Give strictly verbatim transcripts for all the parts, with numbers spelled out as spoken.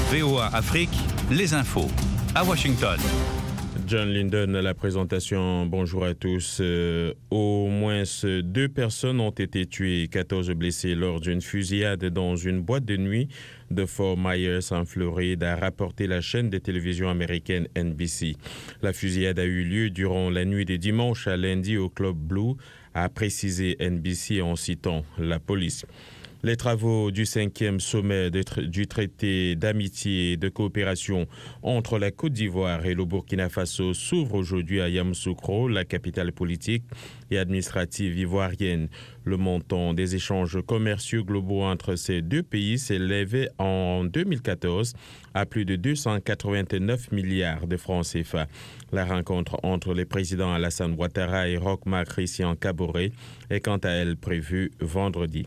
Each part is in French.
V O A Afrique, les infos. À Washington. John Linden à la présentation. Bonjour à tous. Euh, au moins deux personnes ont été tuées et quatorze blessées lors d'une fusillade dans une boîte de nuit de Fort Myers en Floride, a rapporté la chaîne de télévision américaine N B C. La fusillade a eu lieu durant la nuit de dimanche à lundi au Club Blue, a précisé N B C en citant la police. Les travaux du cinquième sommet de tra- du traité d'amitié et de coopération entre la Côte d'Ivoire et le Burkina Faso s'ouvrent aujourd'hui à Yamoussoukro, la capitale politique et administrative ivoirienne. Le montant des échanges commerciaux globaux entre ces deux pays s'est élevé en deux mille quatorze à plus de deux cent quatre-vingt-neuf milliards de francs C F A. La rencontre entre les présidents Alassane Ouattara et Roch-Marc Christian Kaboré est quant à elle prévue vendredi.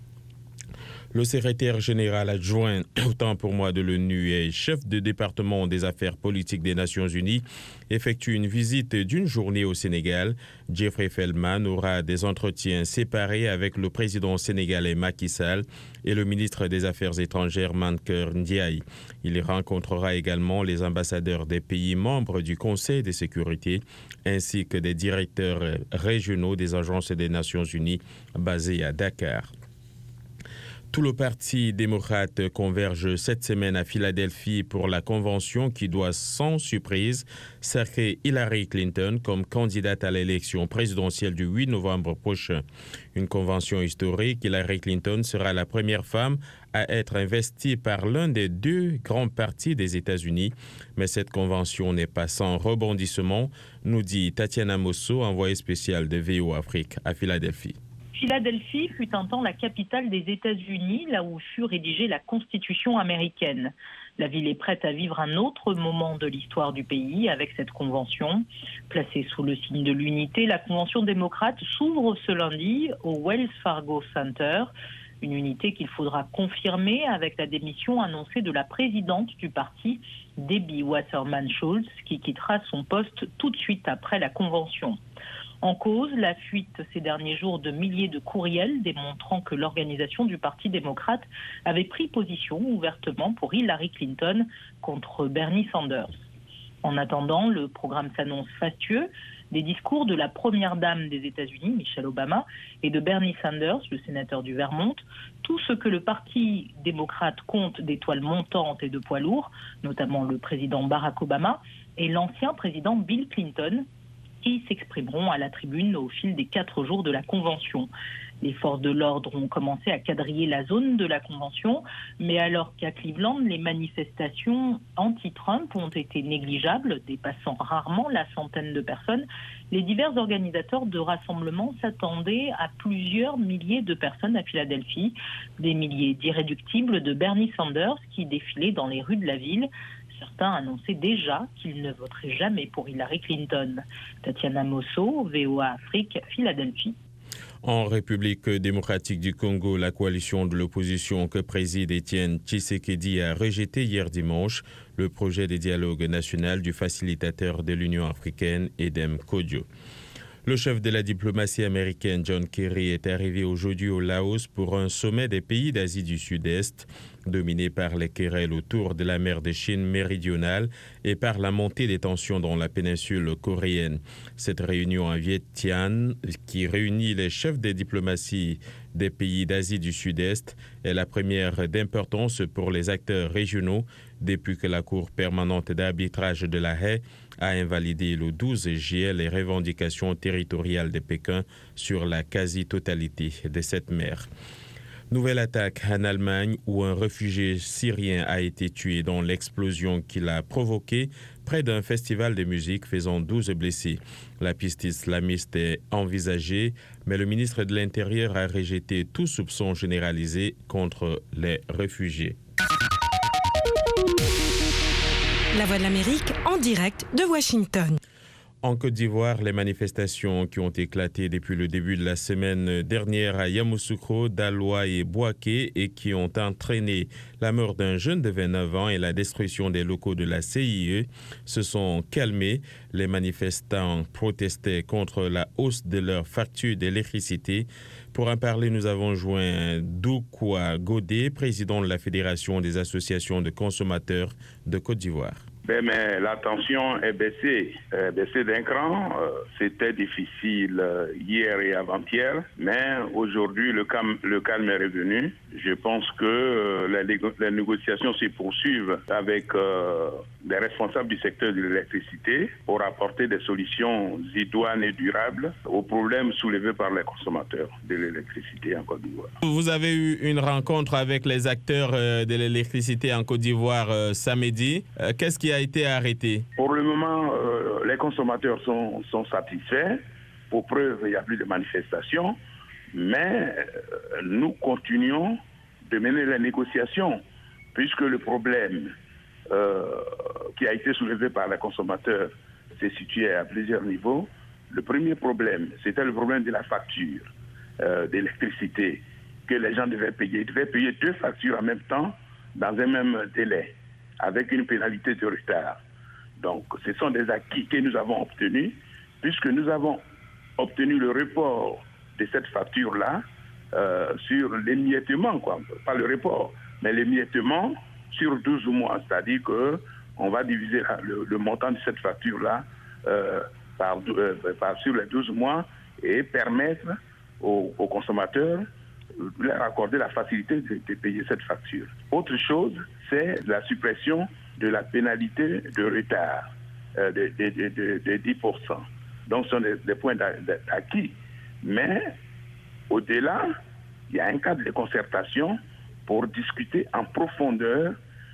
Le secrétaire général adjoint, autant pour moi de l'ONU et chef de département des affaires politiques des Nations Unies, effectue une visite d'une journée au Sénégal. Jeffrey Feldman aura des entretiens séparés avec le président sénégalais Macky Sall et le ministre des Affaires étrangères Mankeur Ndiaye. Il rencontrera également les ambassadeurs des pays membres du Conseil de sécurité ainsi que des directeurs régionaux des agences des Nations Unies basées à Dakar. Tout le Parti démocrate converge cette semaine à Philadelphie pour la convention qui doit sans surprise sacrer Hillary Clinton comme candidate à l'élection présidentielle du huit novembre prochain. Une convention historique, Hillary Clinton sera la première femme à être investie par l'un des deux grands partis des États-Unis. Mais cette convention n'est pas sans rebondissement, nous dit Tatiana Mosso, envoyée spéciale de V O A Afrique à Philadelphie. Philadelphie fut un temps la capitale des États-Unis, là où fut rédigée la Constitution américaine. La ville est prête à vivre un autre moment de l'histoire du pays avec cette convention. Placée sous le signe de l'unité, la convention démocrate s'ouvre ce lundi au Wells Fargo Center. Une unité qu'il faudra confirmer avec la démission annoncée de la présidente du parti, Debbie Wasserman Schultz, qui quittera son poste tout de suite après la convention. En cause, la fuite ces derniers jours de milliers de courriels démontrant que l'organisation du Parti démocrate avait pris position ouvertement pour Hillary Clinton contre Bernie Sanders. En attendant, le programme s'annonce fastueux. Des discours de la première dame des États-Unis, Michelle Obama, et de Bernie Sanders, le sénateur du Vermont, tout ce que le Parti démocrate compte d'étoiles montantes et de poids lourds, notamment le président Barack Obama et l'ancien président Bill Clinton, qui s'exprimeront à la tribune au fil des quatre jours de la Convention. Les forces de l'ordre ont commencé à quadriller la zone de la Convention, mais alors qu'à Cleveland, les manifestations anti-Trump ont été négligeables, dépassant rarement la centaine de personnes, les divers organisateurs de rassemblements s'attendaient à plusieurs milliers de personnes à Philadelphie, des milliers d'irréductibles de Bernie Sanders qui défilaient dans les rues de la ville. Certains annonçaient déjà qu'ils ne voteraient jamais pour Hillary Clinton. Tatiana Mosso, V O A Afrique, Philadelphie. En République démocratique du Congo, la coalition de l'opposition que préside Étienne Tshisekedi a rejeté hier dimanche le projet de dialogue national du facilitateur de l'Union africaine, Edem Kodjo. Le chef de la diplomatie américaine, John Kerry, est arrivé aujourd'hui au Laos pour un sommet des pays d'Asie du Sud-Est, dominé par les querelles autour de la mer de Chine méridionale et par la montée des tensions dans la péninsule coréenne. Cette réunion à Vientiane, qui réunit les chefs des diplomaties des pays d'Asie du Sud-Est, est la première d'importance pour les acteurs régionaux depuis que la Cour permanente d'arbitrage de La Haye a invalidé le douze juillet les revendications territoriales de Pékin sur la quasi-totalité de cette mer. Nouvelle attaque en Allemagne où un réfugié syrien a été tué dans l'explosion qu'il a provoquée près d'un festival de musique faisant douze blessés. La piste islamiste est envisagée, mais le ministre de l'Intérieur a rejeté tout soupçon généralisé contre les réfugiés. La Voix de l'Amérique en direct de Washington. En Côte d'Ivoire, les manifestations qui ont éclaté depuis le début de la semaine dernière à Yamoussoukro, Daloa et Bouaké et qui ont entraîné la mort d'un jeune de vingt-neuf ans et la destruction des locaux de la C I E se sont calmées. Les manifestants protestaient contre la hausse de leur facture d'électricité. Pour en parler, nous avons joint Doukoua Godé, président de la Fédération des associations de consommateurs de Côte d'Ivoire. Ben, mais la tension est baissée, euh, baissée d'un cran. Euh, c'était difficile euh, hier et avant-hier, mais aujourd'hui le calme, le calme est revenu. Je pense que euh, les, négo- les négociations se poursuivent avec euh, les responsables du secteur de l'électricité pour apporter des solutions idoines et durables aux problèmes soulevés par les consommateurs de l'électricité en Côte d'Ivoire. Vous avez eu une rencontre avec les acteurs euh, de l'électricité en Côte d'Ivoire euh, samedi. Euh, qu'est-ce qui a été arrêté? Pour le moment, euh, les consommateurs sont, sont satisfaits. Pour preuve, il n'y a plus de manifestations. Mais euh, nous continuons de mener les négociations, puisque le problème euh, qui a été soulevé par les consommateurs s'est situé à plusieurs niveaux. Le premier problème, c'était le problème de la facture euh, d'électricité que les gens devaient payer. Ils devaient payer deux factures en même temps, dans un même délai, avec une pénalité de retard. Donc, ce sont des acquis que nous avons obtenus, puisque nous avons obtenu le report de cette facture-là euh, sur l'émiettement, quoi. Pas le report, mais l'émiettement sur douze mois. C'est-à-dire qu'on va diviser le, le montant de cette facture-là euh, par, euh, par, sur les douze mois et permettre aux, aux consommateurs de leur accorder la facilité de, de payer cette facture. Autre chose, c'est la suppression de la pénalité de retard euh, de, de, de, de, de dix pour cent. Donc, ce sont des, des points d'acquis. Mais, au-delà, il y a un cadre de concertation pour discuter en profondeur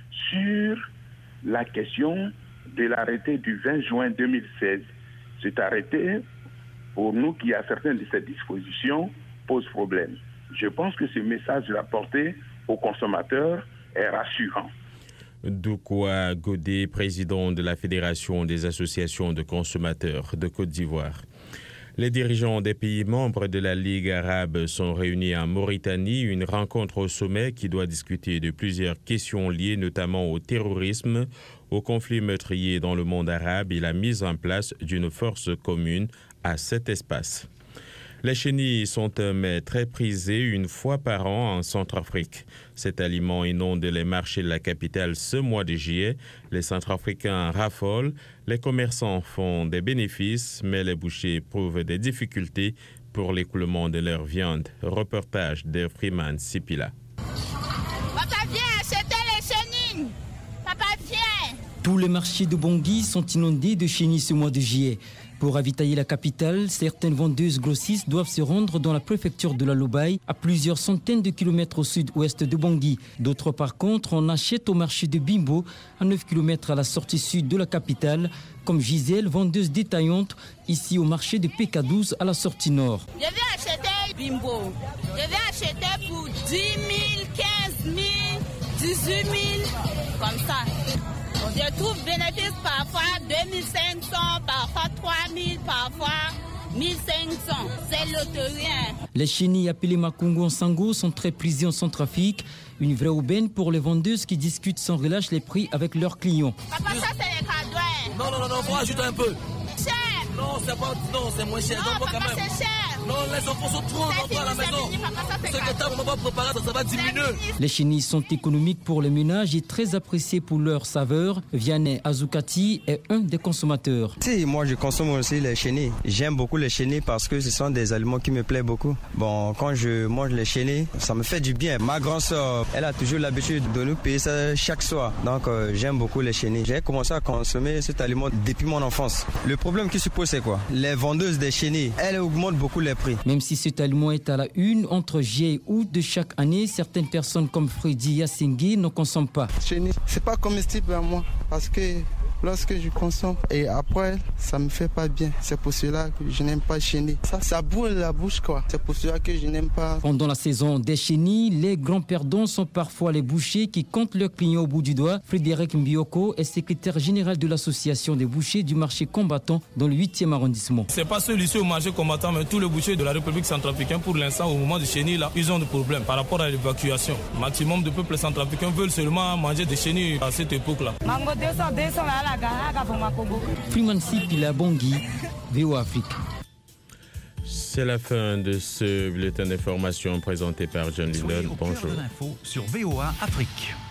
sur la question de l'arrêté du vingt juin deux mille seize. Cet arrêté, pour nous qui a certaines de ces dispositions, pose problème. Je pense que ce message apporté aux consommateurs est rassurant. Doukoua Godé, président de la Fédération des associations de consommateurs de Côte d'Ivoire. Les dirigeants des pays membres de la Ligue arabe sont réunis en Mauritanie, une rencontre au sommet qui doit discuter de plusieurs questions liées notamment au terrorisme, aux conflits meurtriers dans le monde arabe et la mise en place d'une force commune à cet espace. Les chenilles sont un mets très prisé une fois par an en Centrafrique. Cet aliment inonde les marchés de la capitale ce mois de juillet. Les Centrafricains raffolent, les commerçants font des bénéfices, mais les bouchers prouvent des difficultés pour l'écoulement de leur viande. Reportage de Freeman Sipila. Papa, viens acheter les chenilles. Papa, viens. Tous les marchés de Bangui sont inondés de chenilles ce mois de juillet. Pour ravitailler la capitale, certaines vendeuses grossistes doivent se rendre dans la préfecture de la Lobaye, à plusieurs centaines de kilomètres au sud-ouest de Bangui. D'autres, par contre, on achète au marché de Bimbo, à neuf kilomètres à la sortie sud de la capitale, comme Gisèle, vendeuse détaillante, ici au marché de P K douze à la sortie nord. Je vais acheter Bimbo. Je vais acheter pour dix mille, quinze mille, dix-huit mille, comme ça. Je trouve bénéfice parfois deux mille cinq cents, parfois trois mille, parfois mille cinq cents. C'est loterie. Les chenilles appelées Makungo Sango sont très prisées en Centrafrique. Une vraie aubaine pour les vendeuses qui discutent sans relâche les prix avec leurs clients. Papa, ça c'est les cadeaux. Non, non, non, non, faut ajouter un peu. Cher. Non, c'est pas, non, c'est moins cher. Non, non, papa, quand même. c'est cher. Non, les enfants sont trop nombreux à la maison. Fini, papa, ça, ce que ta maman va préparer, ça, ça va diminuer. Les chenilles sont économiques pour les ménages et très appréciées pour leur saveur. Vianney Azoukati est un des consommateurs. Si, moi je consomme aussi les chenilles. J'aime beaucoup les chenilles parce que ce sont des aliments qui me plaisent beaucoup. Bon, quand je mange les chenilles, ça me fait du bien. Ma grande soeur, elle a toujours l'habitude de nous payer ça chaque soir. Donc euh, j'aime beaucoup les chenilles. J'ai commencé à consommer cet aliment depuis mon enfance. Le problème qui se pose, c'est quoi? Les vendeuses des chenilles, elles augmentent beaucoup les prix. Même si cet aliment est à la une, entre juillet et août de chaque année, certaines personnes comme Freddy Yassingui ne consomment pas. Chenilles, c'est pas comestible à moi parce que lorsque je consomme. Et après, ça me fait pas bien. C'est pour cela que je n'aime pas chenille. Ça, ça boule la bouche, quoi. C'est pour cela que je n'aime pas. Pendant la saison des chenilles, les grands perdants sont parfois les bouchers qui comptent leurs clients au bout du doigt. Frédéric Mbioko est secrétaire général de l'association des bouchers du marché combattant dans le huitième arrondissement. C'est pas celui-ci au marché combattant, mais tous les bouchers de la République centrafricaine, pour l'instant, au moment de chenilles, là, ils ont des problèmes par rapport à l'évacuation. Maximum de peuples centrafricains veulent seulement manger des chenilles à cette époque-là. Freeman Sipila Bangui, V O A Afrique. C'est la fin de ce bulletin d'information présenté par John Lyndon. Bonjour. Sur V O A Afrique.